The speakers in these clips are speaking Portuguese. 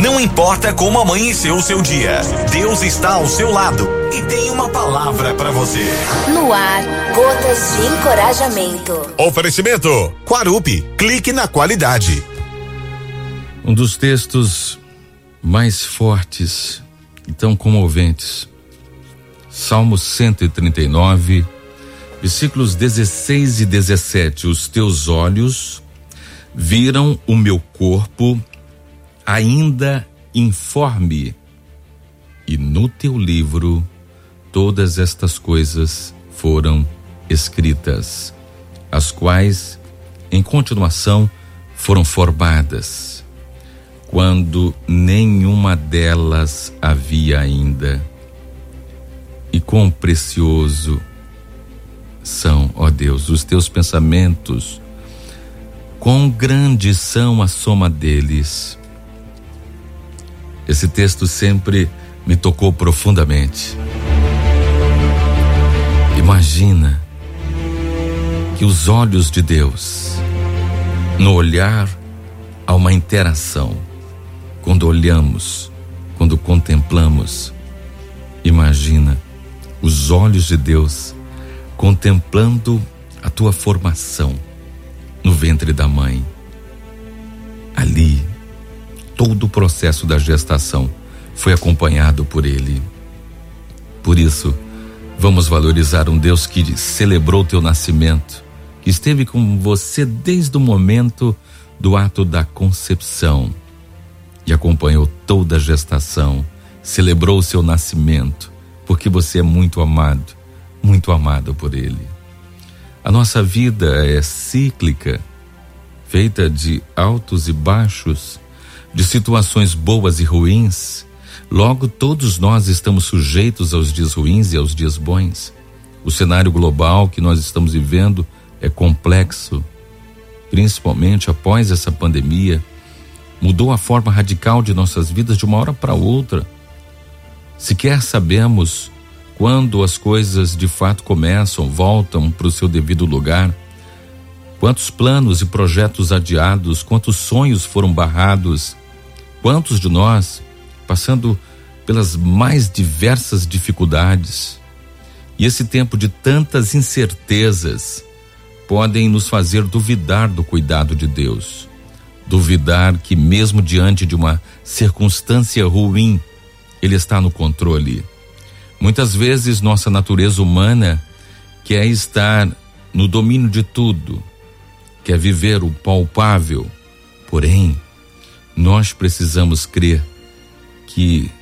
Não importa como amanheceu o seu dia, Deus está ao seu lado e tem uma palavra para você. No ar, gotas de encorajamento. Oferecimento Quarupi, clique na qualidade. Um dos textos mais fortes e tão comoventes, Salmo 139, versículos 16 e 17. Os teus olhos viram o meu corpo ainda informe, e no teu livro todas estas coisas foram escritas, as quais em continuação foram formadas, quando nenhuma delas havia ainda. E quão precioso são, ó Deus, os teus pensamentos, quão grandes são a soma deles. Esse texto sempre me tocou profundamente. Imagina que os olhos de Deus, no olhar, há uma interação. Quando olhamos, quando contemplamos, imagina os olhos de Deus contemplando a tua formação no ventre da mãe. Ali, todo o processo da gestação foi acompanhado por Ele. Por isso, vamos valorizar um Deus que celebrou teu nascimento, que esteve com você desde o momento do ato da concepção e acompanhou toda a gestação, celebrou o seu nascimento, porque você é muito amado por Ele. A nossa vida é cíclica, feita de altos e baixos, de situações boas e ruins. Logo, todos nós estamos sujeitos aos dias ruins e aos dias bons. O cenário global que nós estamos vivendo é complexo, principalmente após essa pandemia. Mudou a forma radical de nossas vidas de uma hora para outra. Sequer sabemos quando as coisas de fato voltam para o seu devido lugar. Quantos planos e projetos adiados, quantos sonhos foram barrados, quantos de nós passando pelas mais diversas dificuldades. E esse tempo de tantas incertezas podem nos fazer duvidar do cuidado de Deus, duvidar que mesmo diante de uma circunstância ruim, Ele está no controle. Muitas vezes nossa natureza humana quer estar no domínio de tudo, quer viver o palpável. Porém, nós precisamos crer que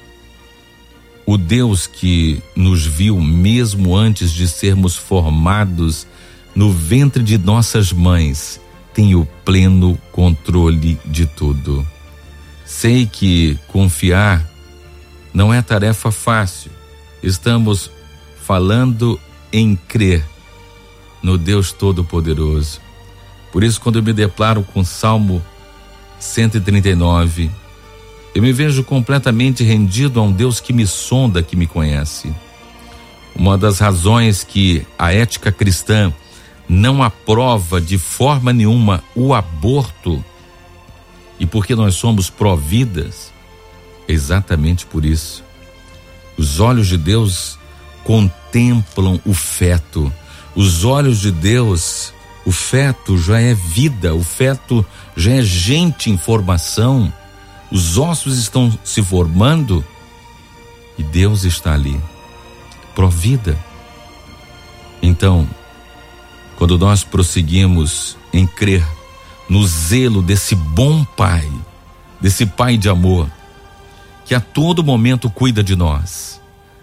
o Deus que nos viu mesmo antes de sermos formados no ventre de nossas mães tem o pleno controle de tudo. Sei que confiar não é tarefa fácil. Estamos falando em crer no Deus Todo-Poderoso. Por isso, quando eu me deparo com Salmo 139, eu me vejo completamente rendido a um Deus que me sonda, que me conhece. Uma das razões que a ética cristã não aprova de forma nenhuma o aborto, e porque nós somos pró-vidas, é exatamente por isso. Os olhos de Deus contemplam o feto. Os olhos de Deus, o feto já é vida, o feto já é gente em formação. Os ossos estão se formando e Deus está ali, pró-vida. Então, quando nós prosseguimos em crer no zelo desse bom Pai, desse Pai de amor, que a todo momento cuida de nós,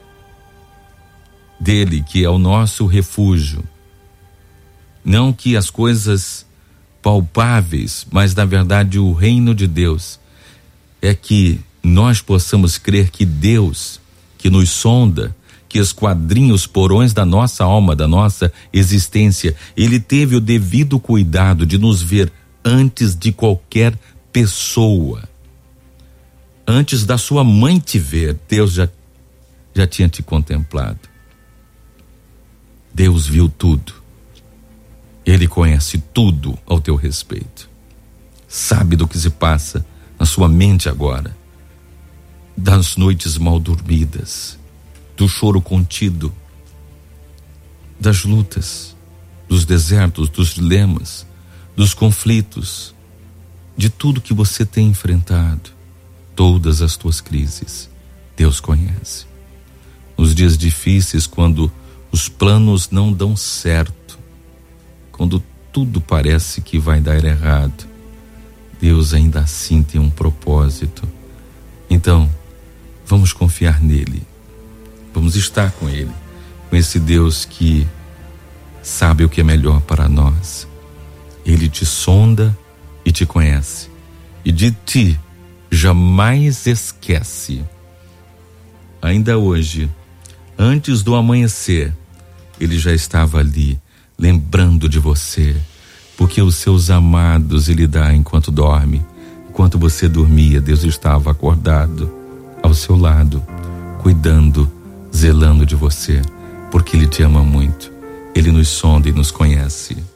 dele que é o nosso refúgio, não que as coisas palpáveis, mas na verdade o reino de Deus, é que nós possamos crer que Deus, que nos sonda, que esquadrinha os porões da nossa alma, da nossa existência, Ele teve o devido cuidado de nos ver antes de qualquer pessoa. Antes da sua mãe te ver, Deus já tinha te contemplado. Deus viu tudo. Ele conhece tudo ao teu respeito. Sabe do que se passa na sua mente agora, das noites mal dormidas, do choro contido, das lutas, dos desertos, dos dilemas, dos conflitos, de tudo que você tem enfrentado, todas as tuas crises, Deus conhece. Nos dias difíceis, quando os planos não dão certo, quando tudo parece que vai dar errado, Deus ainda assim tem um propósito. Então, vamos confiar nele, vamos estar com ele, com esse Deus que sabe o que é melhor para nós. Ele te sonda e te conhece, e de ti jamais esquece. Ainda hoje, antes do amanhecer, ele já estava ali, lembrando de você, porque os seus amados ele dá enquanto dorme. Enquanto você dormia, Deus estava acordado ao seu lado, cuidando, zelando de você, porque ele te ama muito. Ele nos sonda e nos conhece.